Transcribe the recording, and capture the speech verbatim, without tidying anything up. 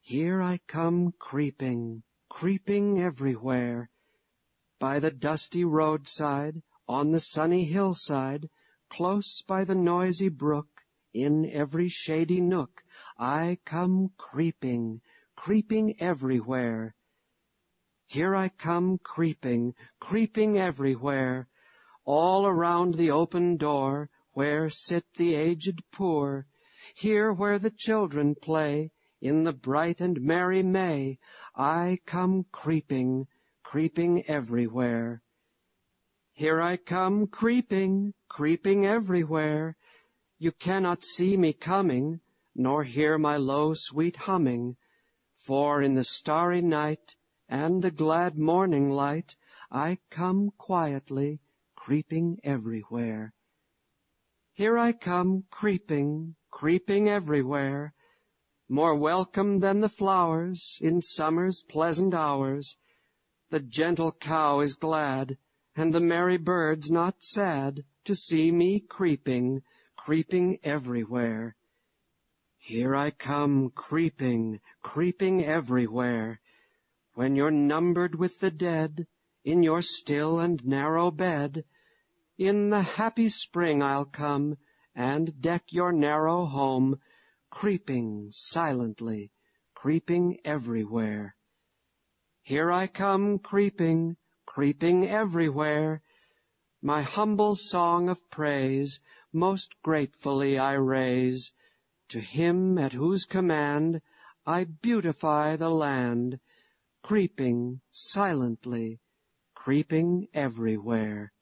Here I come creeping, creeping everywhere, by the dusty roadside, on the sunny hillside, close by the noisy brook, in every shady nook, I come creeping, creeping everywhere. Here I come creeping, creeping everywhere, all around the open door, where sit the aged poor, here where the children play, in the bright and merry May, I come creeping, creeping everywhere. Here I come creeping, creeping everywhere. You cannot see me coming, nor hear my low, sweet humming, for in the starry night and the glad morning light I come quietly, creeping everywhere. Here I come creeping, creeping everywhere, more welcome than the flowers in summer's pleasant hours. The gentle cow is glad, and the merry birds not sad, to see me creeping, creeping everywhere. Here I come creeping, creeping everywhere. When you're numbered with the dead, in your still and narrow bed, in the happy spring I'll come, and deck your narrow home, creeping silently, creeping everywhere. Here I come creeping, creeping everywhere. My humble song of praise most gratefully I raise to Him at whose command I beautify the land, creeping silently, creeping everywhere.